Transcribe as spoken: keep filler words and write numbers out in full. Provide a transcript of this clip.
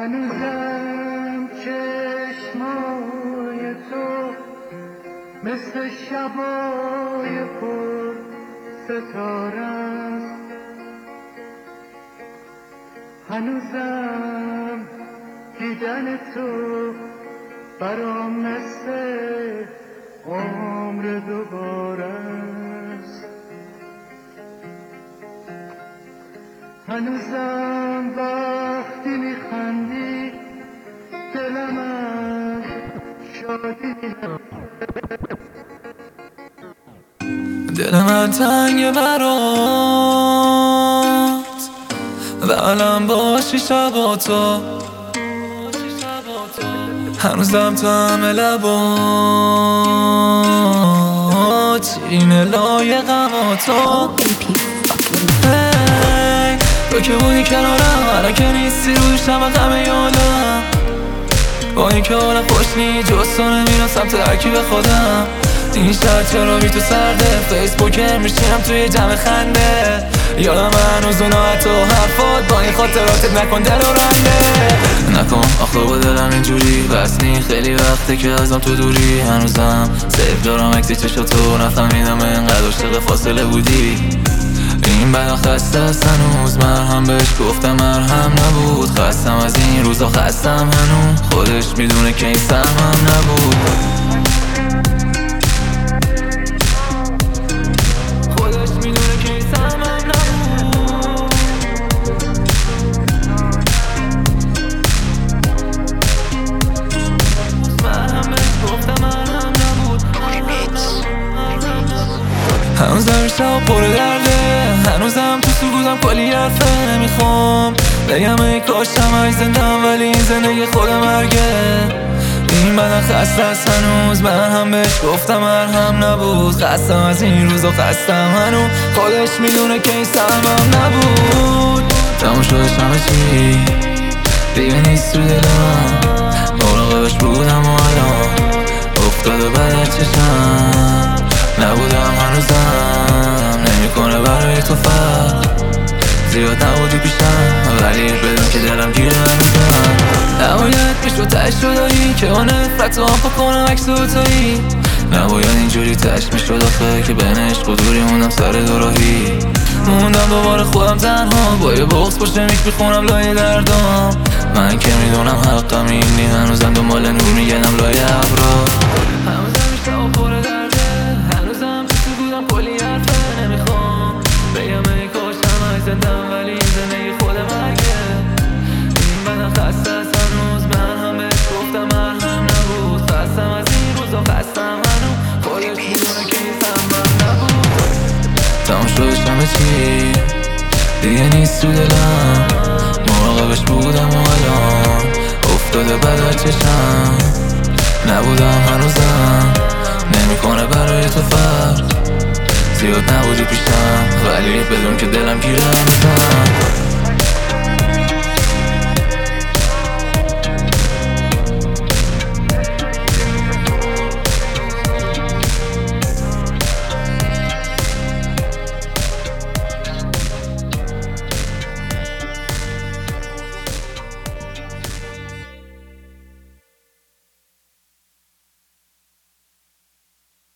هنوزم چشمای تو مثل شبای پر ستاره است. هنوزم دیدن تو برام مثل عمر دوباره است. هنوزم وقتی میخندی دلم از شادی دل من تنگ برات و الان باشی شبا تو، هنوزم طعم لبات شیرین لای غما تو. هی تو که بودی کنارم، الان که نیستی روی شب غم یادم. با این که حالم خوش نی جز تو نمیرم سمت ترکیب خودم. این شهر چرا بی تو سرده، فیسبوکر میشینم توی جمع خنده. یادم هنوز اونا حتی حرفات، با این خاطراتت نکن دل و رنده. نکن آخه با دلم اینجوری بس نی، خیلی وقته که ازم تو دوری. هنوزم سیف دارم عکس چشاتو، نفهمیدم انقدر عاشق فاصله بودی. این بلا خسته است هنوز، مرهم بهش گفتم مرهم نبود. خستم از این روزا خستم هنوز، خودش میدونه که این سهمم نبود. خودش میدونه که این سهمم نبود. مرهم بهش گفتم مرهم نبود. هنوزم شب پر درده، هنوزم تو سکوتم کلی حرفه نمیخوام بگم ای کاشم ای زندم، ولی این زندگی خود مرگه. این بدن خسته است هنوز، من هم بهش گفتم مرهم نبود. خستم از این روزا خستم هنوز، خودش میدونه که این سهمم نبود. تموم شدش همه چی دیگه نیست تو دلم، مراقبش بودم و الان افتاده بعد چشم. نبودم هنوزم نمیکنه برای تو فرق، زیاد نبودی پیشم ولی بدون که دلم گیره هنوزم. نباید پیش رو تش رو داری که اون نفرت رو هم پا کنم عکس دوتایی. نباید اینجوری تش میشد آخه که بین عشق و دوری موندم سر دوراهی. موندم دوباره خودم تنها با یه بغض پشت میک میخونم لای دردام. من که میدونم حقم این نی، هنوزم دنبال نور میگردم لای ابرا. هنوزم میشتم پر درده، هنوزم تو سکوتم کلی حرفه نمیخوام بگم ای کاشم ای زندم، ولی این زندگی خود مرگه. این بدن خسته است هنوز، من هم بهش گفتم مرهم نبود. خستم از این روزا خستم هنوز، خودش میدونه که این سهمم نبود. تموم شدش همه چی دیگه نیست تو دلم، مراقبش بودم و الان افتاده بعد چشم. نبودم هنوزم نمیکنه برای تو فرق، زیاد نبودی پیشم ولی بدون که دلم گیره هنوزم.